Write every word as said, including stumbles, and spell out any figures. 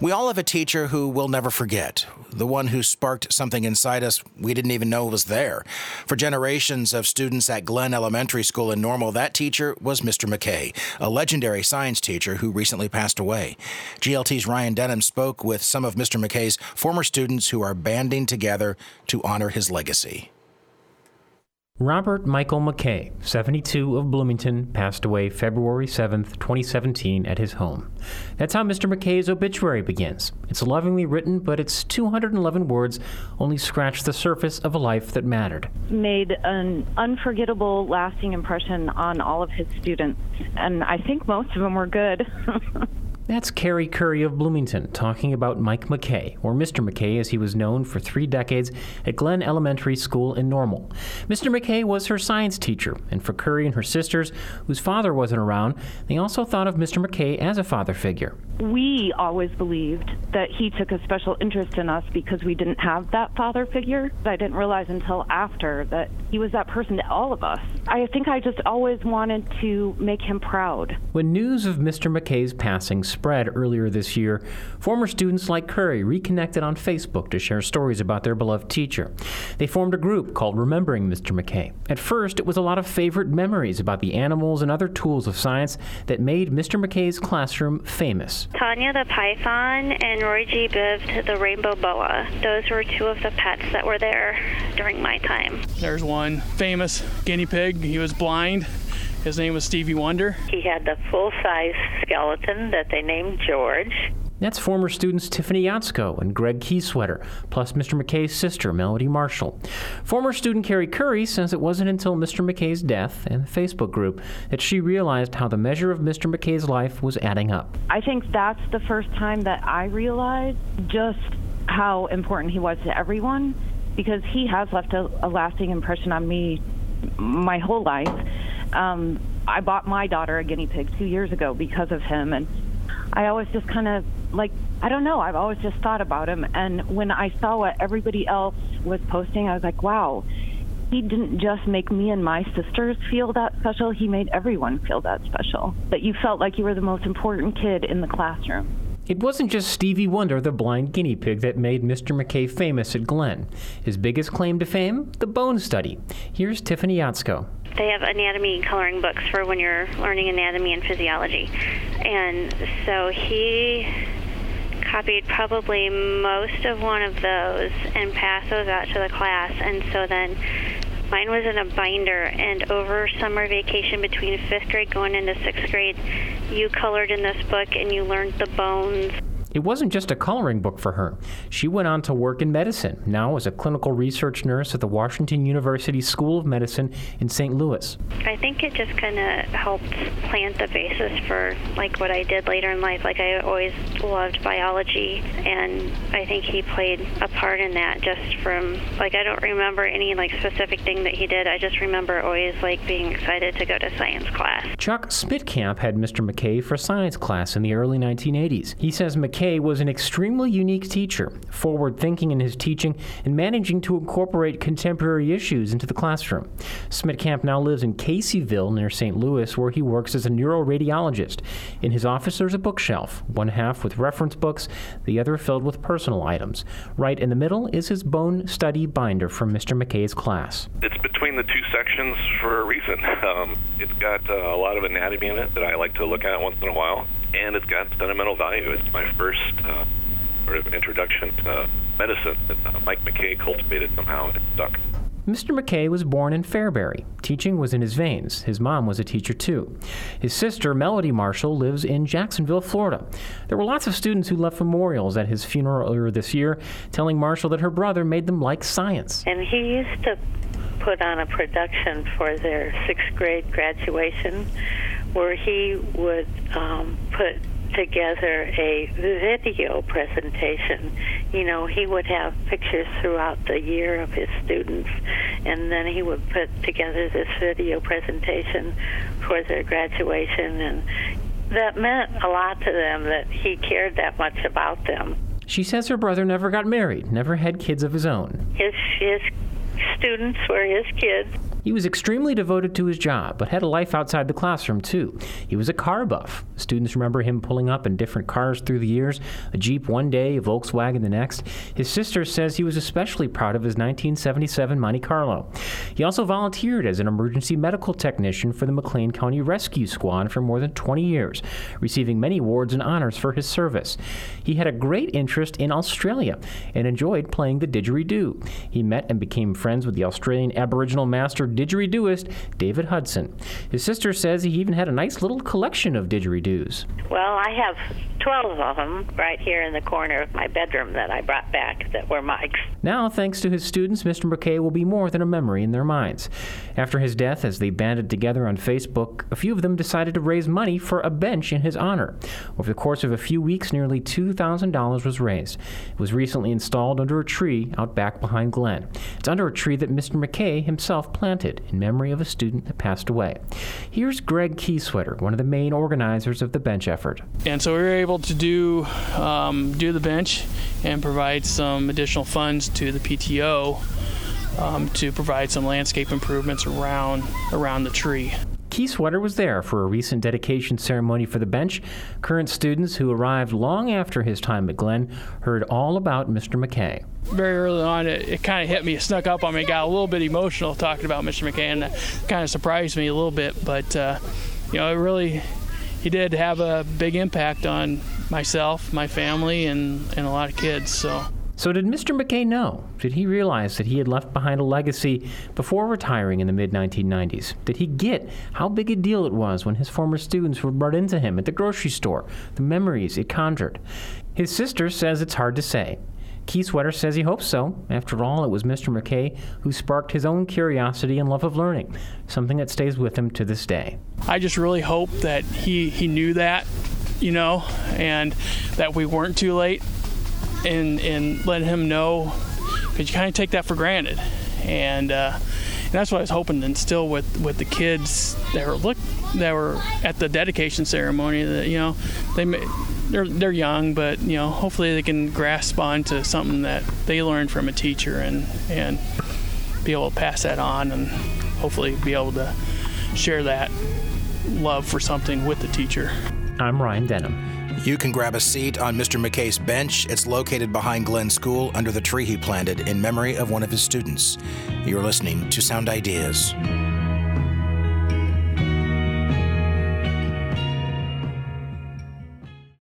We all have a teacher who we'll never forget, the one who sparked something inside us we didn't even know was there. For generations of students at Glenn Elementary School in Normal, that teacher was Mister McKay, a legendary science teacher who recently passed away. G L T's Ryan Denham spoke with some of Mister McKay's former students who are banding together to honor his legacy. Robert Michael McKay, seventy-two, of Bloomington, passed away February seventh, twenty seventeen, at his home. That's how Mister McKay's obituary begins. It's lovingly written, but its two hundred eleven words only scratch the surface of a life that mattered. Made an unforgettable, lasting impression on all of his students, and I think most of them were good. That's Carrie Curry of Bloomington talking about Mike McKay, or Mister McKay as he was known for three decades at Glenn Elementary School in Normal. Mister McKay was her science teacher, and for Curry and her sisters, whose father wasn't around, they also thought of Mister McKay as a father figure. We always believed that he took a special interest in us because we didn't have that father figure. I didn't realize until after that he was that person to all of us. I think I just always wanted to make him proud. When news of Mister McKay's passing spread earlier this year, former students like Curry reconnected on Facebook to share stories about their beloved teacher. They formed a group called Remembering Mister McKay. At first, it was a lot of favorite memories about the animals and other tools of science that made Mister McKay's classroom famous. Tanya the python and Roy G. Biv the rainbow boa. Those were two of the pets that were there during my time. There's one famous guinea pig. He was blind. His name was Stevie Wonder. He had the full-size skeleton that they named George. That's former students Tiffany Yatsko and Greg Keysweater, plus Mister McKay's sister, Melody Marshall. Former student Carrie Curry says it wasn't until Mister McKay's death and the Facebook group that she realized how the measure of Mister McKay's life was adding up. I think that's the first time that I realized just how important he was to everyone, because he has left a, a lasting impression on me my whole life. Um, I bought my daughter a guinea pig two years ago because of him, and I always just kind of, like, I don't know, I've always just thought about him, and when I saw what everybody else was posting, I was like, wow, he didn't just make me and my sisters feel that special, he made everyone feel that special, that you felt like you were the most important kid in the classroom. It wasn't just Stevie Wonder, the blind guinea pig, that made Mister McKay famous at Glenn. His biggest claim to fame? The bone study. Here's Tiffany Yatsko. They have anatomy coloring books for when you're learning anatomy and physiology. And so he copied probably most of one of those and passed those out to the class. And so then mine was in a binder, and over summer vacation between fifth grade going into sixth grade, you colored in this book and you learned the bones. It wasn't just a coloring book for her. She went on to work in medicine, now as a clinical research nurse at the Washington University School of Medicine in Saint Louis. I think it just kind of helped plant the basis for like what I did later in life. Like I always loved biology, and I think he played a part in that just from, like I don't remember any like specific thing that he did. I just remember always like being excited to go to science class. Chuck Smitkamp had Mister McKay for science class in the early nineteen eighties. He says McKay was an extremely unique teacher, forward-thinking in his teaching and managing to incorporate contemporary issues into the classroom. Smitkamp now lives in Caseyville near Saint Louis, where he works as a neuroradiologist. In his office there's a bookshelf, one half with reference books, the other filled with personal items. Right in the middle is his bone study binder from Mister McKay's class. It's between the two sections for a reason. Um, it's got uh, a lot of anatomy in it that I like to look at once in a while, and it's got sentimental value. It's my first uh, sort of introduction to medicine that uh, Mike McKay cultivated somehow, and it stuck. Mister McKay was born in Fairbury. Teaching was in his veins. His mom was a teacher too. His sister, Melody Marshall, lives in Jacksonville, Florida. There were lots of students who left memorials at his funeral earlier this year, telling Marshall that her brother made them like science. And he used to put on a production for their sixth grade graduation where he would um, put together a video presentation. You know, he would have pictures throughout the year of his students, and then he would put together this video presentation for their graduation, and that meant a lot to them that he cared that much about them. She says her brother never got married, never had kids of his own. His, his students were his kids. He was extremely devoted to his job, but had a life outside the classroom, too. He was a car buff. Students remember him pulling up in different cars through the years, a Jeep one day, a Volkswagen the next. His sister says he was especially proud of his nineteen seventy-seven Monte Carlo. He also volunteered as an emergency medical technician for the McLean County Rescue Squad for more than twenty years, receiving many awards and honors for his service. He had a great interest in Australia and enjoyed playing the didgeridoo. He met and became friends with the Australian Aboriginal master didgeridooist David Hudson. His sister says he even had a nice little collection of didgeridoos. Well, I have twelve of them right here in the corner of my bedroom that I brought back that were Mike's. Now, thanks to his students, Mister McKay will be more than a memory in their minds. After his death, as they banded together on Facebook, a few of them decided to raise money for a bench in his honor. Over the course of a few weeks, nearly two thousand dollars was raised. It was recently installed under a tree out back behind Glen. It's under a tree that Mister McKay himself planted in memory of a student that passed away. Here's Greg Kieswetter, one of the main organizers of the bench effort. And so we were able to do um, do the bench and provide some additional funds to the P T O um, to provide some landscape improvements around around the tree. Kieswetter was there for a recent dedication ceremony for the bench. Current students who arrived long after his time at Glen heard all about Mister McKay. Very early on, it, it kind of hit me, it snuck up on me, got a little bit emotional talking about Mister McKay, and that kind of surprised me a little bit. But, uh, you know, it really, he did have a big impact on myself, my family, and, and a lot of kids, so... So did Mister McKay know? Did he realize that he had left behind a legacy before retiring in the mid nineteen nineties? Did he get how big a deal it was when his former students were brought into him at the grocery store, the memories it conjured? His sister says it's hard to say. Kieswetter says he hopes so. After all, it was Mister McKay who sparked his own curiosity and love of learning, something that stays with him to this day. I just really hope that he, he knew that, you know, and that we weren't too late. And, and let him know, because you kind of take that for granted, and, uh, and that's what I was hoping to instill with, with the kids that were look that were at the dedication ceremony. That you know, they may, they're they're young, but you know, hopefully they can grasp onto something that they learned from a teacher, and and be able to pass that on, and hopefully be able to share that love for something with the teacher. I'm Ryan Denham. You can grab a seat on Mister McKay's bench. It's located behind Glen School under the tree he planted in memory of one of his students. You're listening to Sound Ideas.